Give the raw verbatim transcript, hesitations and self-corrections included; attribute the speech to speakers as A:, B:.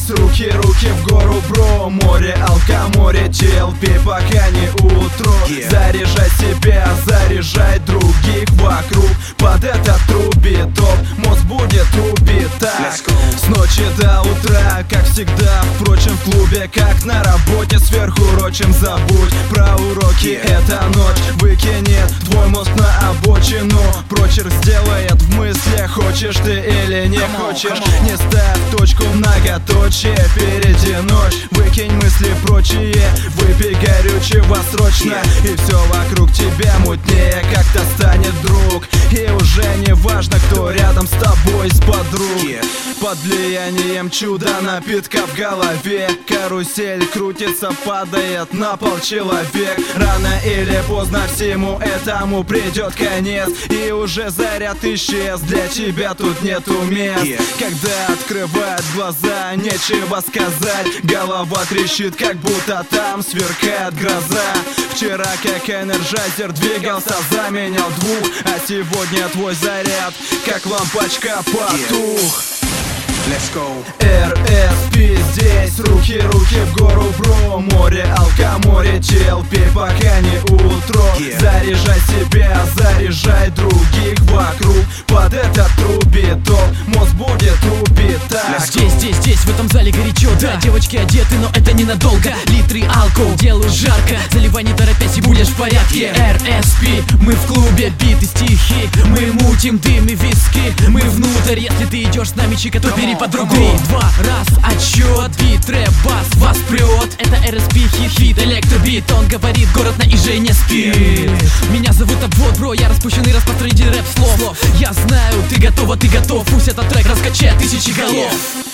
A: здесь, руки, руки в гору, бро. Море алкоморе, тел, пей, пока не утро. Заряжай себя, заряжай других вокруг. Под этот трубит топ, мозг будет убит так. С ночи до утра, как всегда, впрочем, в клубе, как на работе, сверхурочим. Забудь про уроки, эта ночь выкинет твой мозг на обочину. Прочерк сделает в мыслях, хочешь ты или не хочешь. Не ставь точку, многоточие, впереди ночь. Выкинь мысли прочие, выпей горючего срочно. И все вокруг тебя мутнее, как-то станет друг. И уже не важно, кто рядом с тобой из подруг. Под влиянием чуда напитка в голове, карусель крутится, падает на пол человек. Рано или поздно всему этому придет конец. И уже заряд исчез, для тебя тут нету мест. Когда открывают глаза, нечего сказать. Голова трещит, как будто там сверкает гроза. Вчера как энерджайзер двигался, заменял двух. А сегодня твой заряд, как лампочка, потух.
B: Let's go.
A: эр эс пи здесь, руки, руки в гору, бро. Море алкоморе, тел, пей, пока не утро. Заряжай себя, заряжай других вокруг. Под этот трубит топ, мозг будет убит так.
C: Здесь, здесь, здесь, в этом зале горячо, да. Девочки одеты, но это ненадолго. Литры алкоголь, делаю жарко. Заливай не торопясь и будешь в порядке. эр эс пи, мы в клубе, биты, стихи. Мы мутим дым и виски. Мы внутрь, если ты идешь с нами, чика, то бери под руку. Три, два, раз, отчет. Бит, рэп, бас, вас прет. Это эр эс пи, хит, хит, электробит. Он говорит, город на иже не спит. Меня зовут Обвод, бро, я распущенный распространитель рэп слов. Я знаю, ты готова, ты готов. Пусть этот трек раскачает тысячи голов.